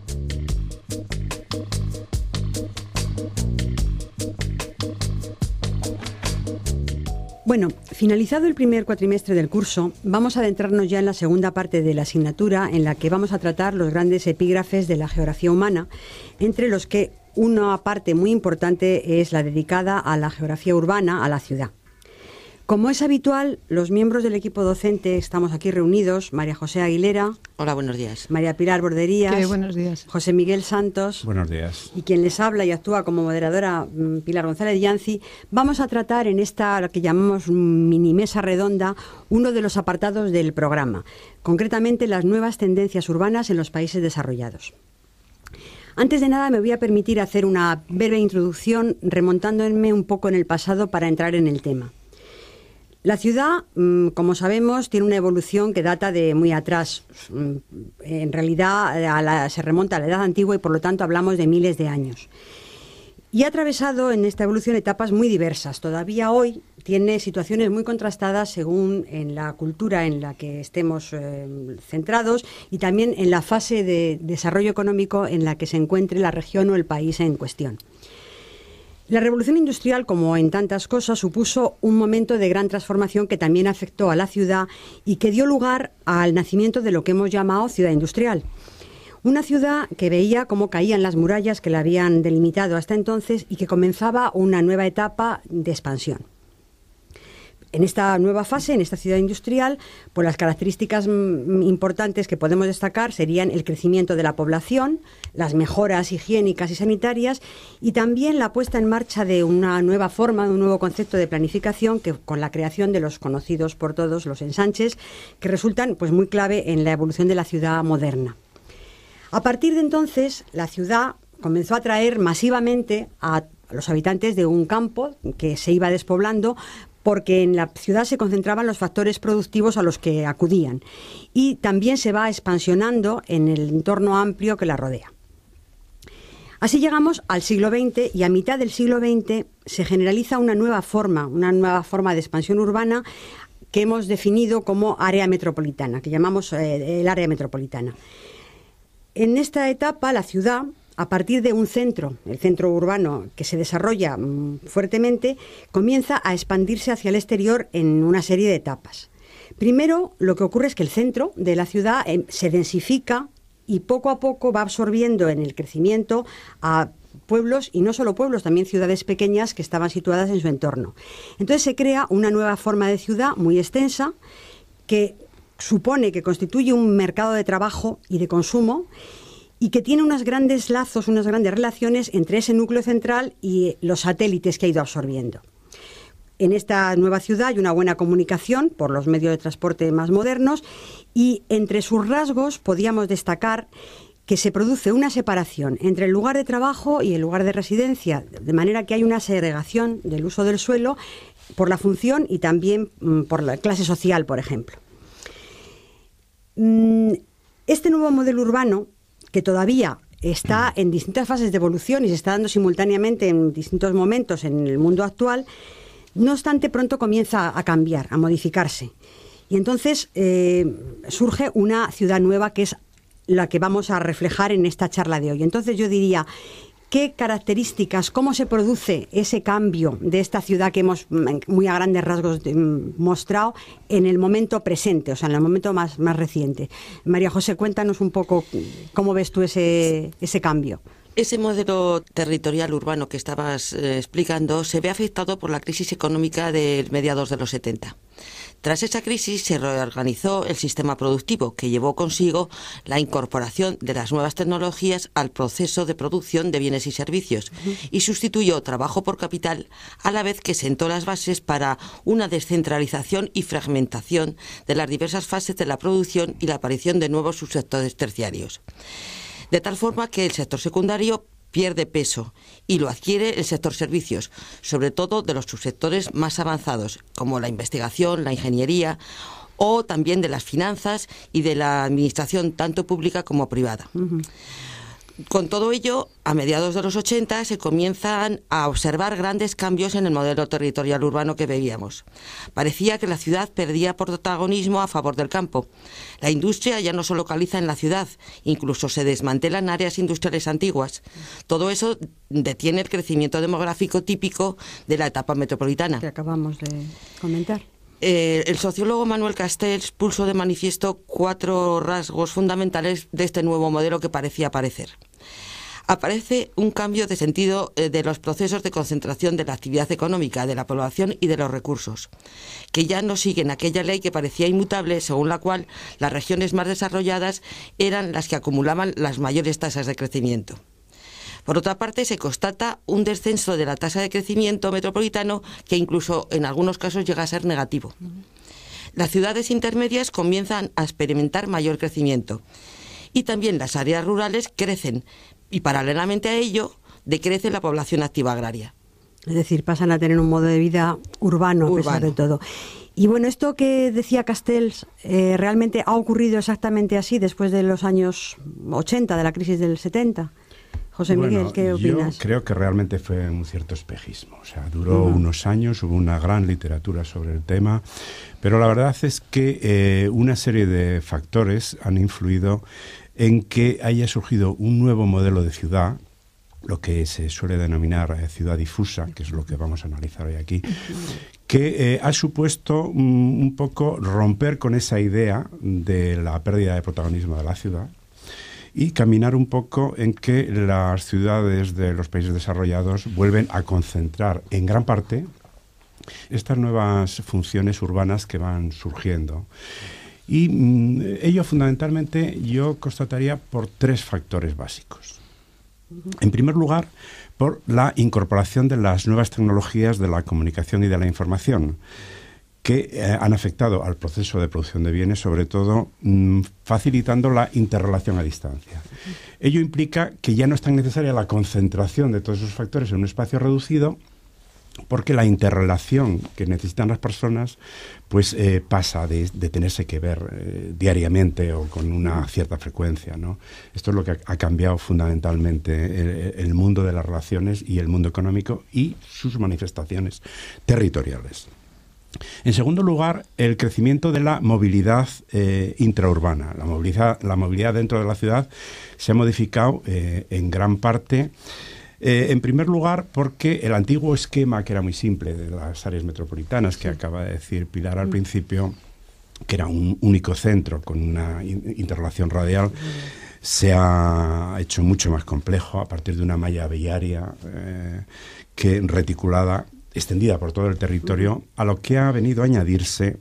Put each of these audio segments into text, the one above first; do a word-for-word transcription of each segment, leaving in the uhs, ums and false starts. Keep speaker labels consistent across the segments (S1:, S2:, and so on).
S1: Bueno, finalizado el primer cuatrimestre del curso, vamos a adentrarnos ya en la segunda parte de la asignatura, en la que vamos a tratar los grandes epígrafes de la geografía humana, entre los que una parte muy importante es la dedicada a la geografía urbana, a la ciudad. Como es habitual, los miembros del equipo docente estamos aquí reunidos: María José Aguilera.
S2: Hola, buenos días.
S1: María Pilar Borderías.
S3: ¿Qué? Buenos días.
S1: José Miguel Santos.
S4: Buenos días.
S1: Y quien les habla y actúa como moderadora, Pilar González Yanci. Vamos a tratar en esta, lo que llamamos mini mesa redonda, uno de los apartados del programa, concretamente las nuevas tendencias urbanas en los países desarrollados. Antes de nada, me voy a permitir hacer una breve introducción remontándome un poco en el pasado para entrar en el tema. La ciudad, como sabemos, tiene una evolución que data de muy atrás. En realidad a la, se remonta a la Edad Antigua y por lo tanto hablamos de miles de años. Y ha atravesado en esta evolución etapas muy diversas. Todavía hoy tiene situaciones muy contrastadas según en la cultura en la que estemos eh, centrados y también en la fase de desarrollo económico en la que se encuentre la región o el país en cuestión. La revolución industrial, como en tantas cosas, supuso un momento de gran transformación que también afectó a la ciudad y que dio lugar al nacimiento de lo que hemos llamado ciudad industrial. Una ciudad que veía cómo caían las murallas que la habían delimitado hasta entonces y que comenzaba una nueva etapa de expansión. En esta nueva fase, en esta ciudad industrial, pues las características m- importantes que podemos destacar serían el crecimiento de la población, las mejoras higiénicas y sanitarias y también la puesta en marcha de una nueva forma, de un nuevo concepto de planificación que, con la creación de los conocidos por todos, los ensanches, que resultan pues muy clave en la evolución de la ciudad moderna. A partir de entonces, la ciudad comenzó a atraer masivamente a los habitantes de un campo que se iba despoblando, porque en la ciudad se concentraban los factores productivos a los que acudían y también se va expansionando en el entorno amplio que la rodea. Así llegamos al siglo veinte y a mitad del siglo veinte se generaliza una nueva forma, una nueva forma de expansión urbana que hemos definido como área metropolitana, que llamamos eh, el área metropolitana. En esta etapa la ciudad, a partir de un centro, el centro urbano que se desarrolla mmm, fuertemente, comienza a expandirse hacia el exterior en una serie de etapas. Primero, lo que ocurre es que el centro de la ciudad eh, se densifica y poco a poco va absorbiendo en el crecimiento a pueblos, y no solo pueblos, también ciudades pequeñas que estaban situadas en su entorno. Entonces se crea una nueva forma de ciudad muy extensa que supone que constituye un mercado de trabajo y de consumo y que tiene unos grandes lazos, unas grandes relaciones entre ese núcleo central y los satélites que ha ido absorbiendo. En esta nueva ciudad hay una buena comunicación por los medios de transporte más modernos y entre sus rasgos podíamos destacar que se produce una separación entre el lugar de trabajo y el lugar de residencia, de manera que hay una segregación del uso del suelo por la función y también mm, por la clase social, por ejemplo. Mm, este nuevo modelo urbano, que todavía está en distintas fases de evolución y se está dando simultáneamente en distintos momentos en el mundo actual, no obstante pronto comienza a cambiar, a modificarse. Y entonces eh, surge una ciudad nueva que es la que vamos a reflejar en esta charla de hoy. Entonces yo diría, ¿qué características, cómo se produce ese cambio de esta ciudad que hemos muy a grandes rasgos de, mostrado en el momento presente, o sea, en el momento más, más reciente? María José, cuéntanos un poco cómo ves tú ese, ese cambio.
S2: Ese modelo territorial urbano que estabas eh, explicando se ve afectado por la crisis económica de mediados de los setenta. Tras esa crisis se reorganizó el sistema productivo, que llevó consigo la incorporación de las nuevas tecnologías al proceso de producción de bienes y servicios uh-huh. y sustituyó trabajo por capital, a la vez que sentó las bases para una descentralización y fragmentación de las diversas fases de la producción y la aparición de nuevos subsectores terciarios. De tal forma que el sector secundario pierde peso y lo adquiere el sector servicios, sobre todo de los subsectores más avanzados, como la investigación, la ingeniería o también de las finanzas y de la administración tanto pública como privada. Uh-huh. Con todo ello, a mediados de los ochenta se comienzan a observar grandes cambios en el modelo territorial urbano que veíamos. Parecía que la ciudad perdía protagonismo a favor del campo. La industria ya no se localiza en la ciudad, incluso se desmantelan áreas industriales antiguas. Todo eso detiene el crecimiento demográfico típico de la etapa metropolitana.
S1: Que acabamos de comentar.
S2: Eh, el sociólogo Manuel Castells puso de manifiesto cuatro rasgos fundamentales de este nuevo modelo que parecía aparecer. Aparece un cambio de sentido eh, de los procesos de concentración de la actividad económica, de la población y de los recursos, que ya no siguen aquella ley que parecía inmutable, según la cual las regiones más desarrolladas eran las que acumulaban las mayores tasas de crecimiento. Por otra parte, se constata un descenso de la tasa de crecimiento metropolitano que incluso en algunos casos llega a ser negativo. Las ciudades intermedias comienzan a experimentar mayor crecimiento y también las áreas rurales crecen y paralelamente a ello decrece la población activa agraria.
S1: Es decir, pasan a tener un modo de vida urbano,
S2: urbano.
S1: a pesar de todo. Y bueno, esto que decía Castells, eh, ¿realmente ha ocurrido exactamente así después de los años ochenta, de la crisis del setenta? José Miguel,
S3: bueno,
S1: ¿qué opinas?
S3: Yo creo que realmente fue un cierto espejismo. O sea, duró uh-huh. unos años, hubo una gran literatura sobre el tema, pero la verdad es que eh, una serie de factores han influido en que haya surgido un nuevo modelo de ciudad, lo que se suele denominar eh, ciudad difusa, que es lo que vamos a analizar hoy aquí, que eh, ha supuesto um, un poco romper con esa idea de la pérdida de protagonismo de la ciudad y caminar un poco en que las ciudades de los países desarrollados vuelven a concentrar en gran parte estas nuevas funciones urbanas que van surgiendo. Y mm, ello fundamentalmente yo constataría por tres factores básicos. En primer lugar, por la incorporación de las nuevas tecnologías de la comunicación y de la información, que eh, han afectado al proceso de producción de bienes, sobre todo mmm, facilitando la interrelación a distancia. Uh-huh. Ello implica que ya no es tan necesaria la concentración de todos esos factores en un espacio reducido, porque la interrelación que necesitan las personas pues eh, pasa de, de tenerse que ver eh, diariamente o con una cierta frecuencia, ¿no? Esto es lo que ha, ha cambiado fundamentalmente el, el mundo de las relaciones y el mundo económico y sus manifestaciones territoriales. En segundo lugar, el crecimiento de la movilidad eh, intraurbana. La movilidad, la movilidad dentro de la ciudad se ha modificado eh, en gran parte. Eh, en primer lugar, porque el antiguo esquema, que era muy simple, de las áreas metropolitanas, que sí. acaba de decir Pilar al mm. principio, que era un único centro con una in- interrelación radial, mm. se ha hecho mucho más complejo a partir de una malla viaria eh, que reticulada, extendida por todo el territorio, a lo que ha venido a añadirse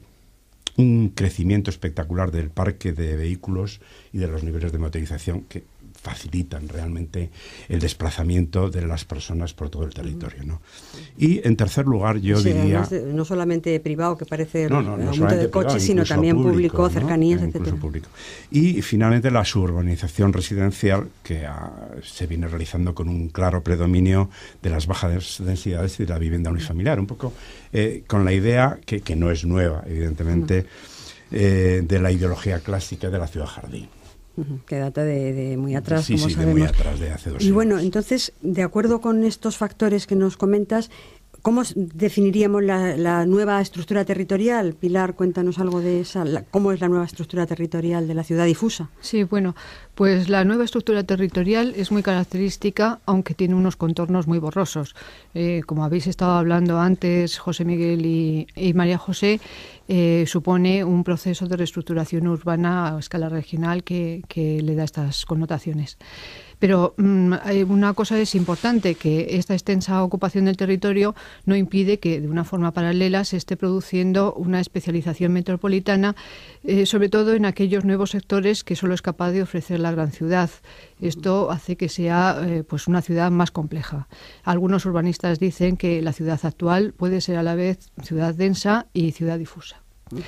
S3: un crecimiento espectacular del parque de vehículos y de los niveles de motorización que facilitan realmente el desplazamiento de las personas por todo el territorio, ¿no? Y en tercer lugar, yo
S1: sí,
S3: diría...
S1: De, no solamente privado, que parece
S3: no, no, no
S1: aumento de coches, sino también público, público ¿no? cercanías, etcétera. Público.
S3: Y finalmente la suburbanización residencial, que ha, se viene realizando con un claro predominio de las bajas densidades y de la vivienda unifamiliar, un poco eh, con la idea, que, que no es nueva, evidentemente, no. eh, de la ideología clásica de la ciudad-jardín.
S1: Que data de, de muy atrás,
S3: sí,
S1: como
S3: sí,
S1: sabemos.
S3: De muy atrás, de hace dos
S1: y
S3: años.
S1: Bueno, entonces, de acuerdo con estos factores que nos comentas, ¿cómo definiríamos la, la nueva estructura territorial? Pilar, cuéntanos algo de esa. La, ¿Cómo es la nueva estructura territorial de la ciudad difusa?
S4: Sí, bueno, pues la nueva estructura territorial es muy característica, aunque tiene unos contornos muy borrosos. Eh, como habéis estado hablando antes, José Miguel y, y María José, eh, supone un proceso de reestructuración urbana a escala regional que, que le da estas connotaciones. Pero um, una cosa es importante, que esta extensa ocupación del territorio no impide que de una forma paralela se esté produciendo una especialización metropolitana, eh, sobre todo en aquellos nuevos sectores que solo es capaz de ofrecer la gran ciudad. Esto hace que sea eh, pues una ciudad más compleja. Algunos urbanistas dicen que la ciudad actual puede ser a la vez ciudad densa y ciudad difusa. Uh-huh.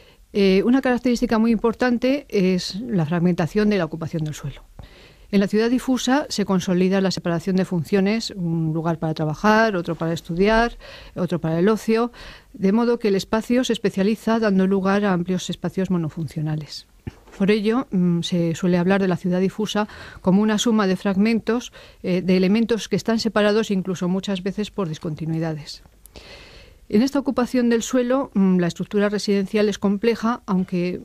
S4: Eh, una característica muy importante es la fragmentación de la ocupación del suelo. En la ciudad difusa se consolida la separación de funciones, un lugar para trabajar, otro para estudiar, otro para el ocio, de modo que el espacio se especializa dando lugar a amplios espacios monofuncionales. Por ello, se suele hablar de la ciudad difusa como una suma de fragmentos, eh, de elementos que están separados incluso muchas veces por discontinuidades. En esta ocupación del suelo, la estructura residencial es compleja, aunque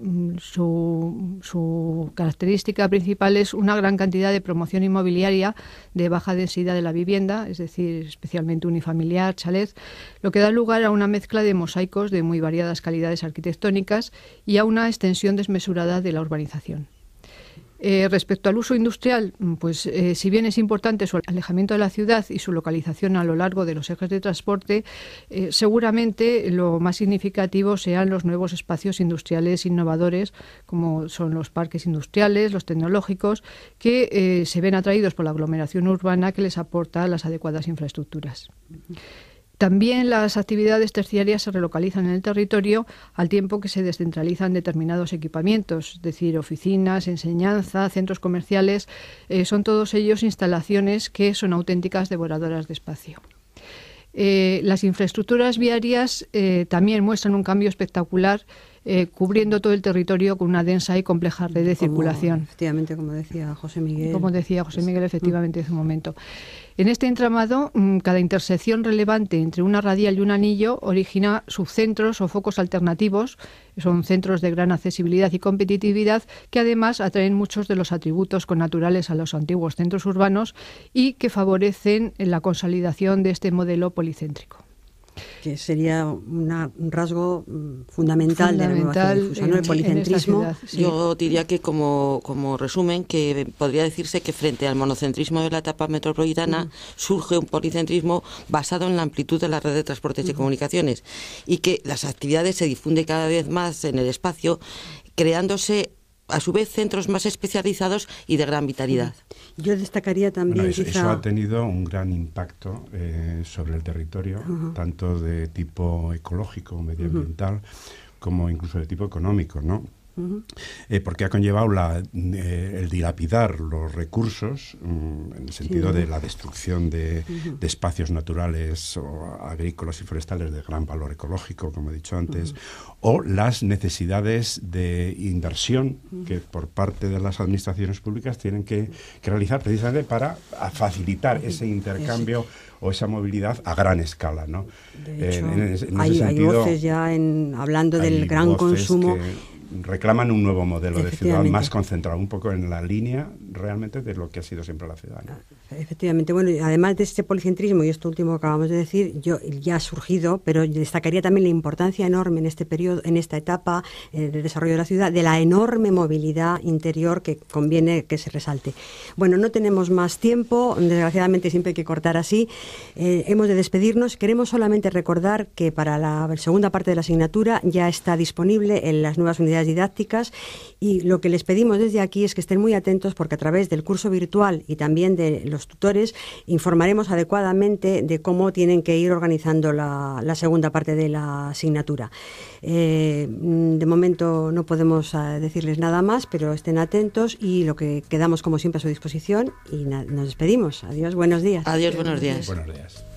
S4: su, su característica principal es una gran cantidad de promoción inmobiliaria de baja densidad de la vivienda, es decir, especialmente unifamiliar, chalet, lo que da lugar a una mezcla de mosaicos de muy variadas calidades arquitectónicas y a una extensión desmesurada de la urbanización. Eh, respecto al uso industrial, pues eh, si bien es importante su alejamiento de la ciudad y su localización a lo largo de los ejes de transporte, eh, seguramente lo más significativo sean los nuevos espacios industriales innovadores, como son los parques industriales, los tecnológicos, que eh, se ven atraídos por la aglomeración urbana que les aporta las adecuadas infraestructuras. También las actividades terciarias se relocalizan en el territorio al tiempo que se descentralizan determinados equipamientos, es decir, oficinas, enseñanza, centros comerciales, eh, son todos ellos instalaciones que son auténticas devoradoras de espacio. Eh, las infraestructuras viarias eh, también muestran un cambio espectacular, eh, cubriendo todo el territorio con una densa y compleja red de
S1: como,
S4: circulación.
S1: Efectivamente, como decía José Miguel.
S4: Como decía José Miguel, efectivamente, hace un momento. En este entramado, cada intersección relevante entre una radial y un anillo origina subcentros o focos alternativos. Son centros de gran accesibilidad y competitividad que además atraen muchos de los atributos connaturales a los antiguos centros urbanos y que favorecen la consolidación de este modelo policéntrico.
S1: Que sería una, un rasgo fundamental, fundamental de la nueva ciudad difusa, ¿no? El policentrismo.
S2: Ciudad, sí. Yo diría que como, como resumen, que podría decirse que frente al monocentrismo de la etapa metropolitana uh-huh. surge un policentrismo basado en la amplitud de la red de transportes uh-huh. y comunicaciones, y que las actividades se difunden cada vez más en el espacio, creándose a su vez centros más especializados y de gran vitalidad.
S1: Yo destacaría también...
S3: Bueno, eso,
S1: quizá...
S3: eso ha tenido un gran impacto eh, sobre el territorio, uh-huh. tanto de tipo ecológico, medioambiental, uh-huh. como incluso de tipo económico, ¿no? Uh-huh. Eh, porque ha conllevado la, eh, el dilapidar los recursos um, en el sentido sí, de la destrucción de, uh-huh. de espacios naturales o agrícolas y forestales de gran valor ecológico, como he dicho antes, uh-huh. o las necesidades de inversión uh-huh. que por parte de las administraciones públicas tienen que, que realizar precisamente para facilitar uh-huh. ese intercambio sí. o esa movilidad a gran escala, ¿no?
S1: De hecho,
S3: en, en, en
S1: hay,
S3: ese sentido,
S1: hay voces ya en, hablando del gran consumo...
S3: Que, reclaman un nuevo modelo de ciudad más concentrado, un poco en la línea realmente de lo que ha sido siempre la ciudad, ¿no?
S1: Efectivamente. Bueno, además de este policentrismo y esto último que acabamos de decir, yo ya ha surgido, pero destacaría también la importancia enorme en este periodo, en esta etapa eh, de desarrollo de la ciudad, de la enorme movilidad interior que conviene que se resalte. Bueno, no tenemos más tiempo, desgraciadamente siempre hay que cortar así. Eh, hemos de despedirnos. Queremos solamente recordar que para la segunda parte de la asignatura ya está disponible en las nuevas unidades didácticas, y lo que les pedimos desde aquí es que estén muy atentos, porque a través del curso virtual y también de los tutores informaremos adecuadamente de cómo tienen que ir organizando la, la segunda parte de la asignatura. Eh, de momento no podemos uh, decirles nada más, pero estén atentos, y lo que quedamos como siempre a su disposición, y na- nos despedimos. Adiós, buenos días.
S2: Adiós, buenos días.
S3: Buenos días.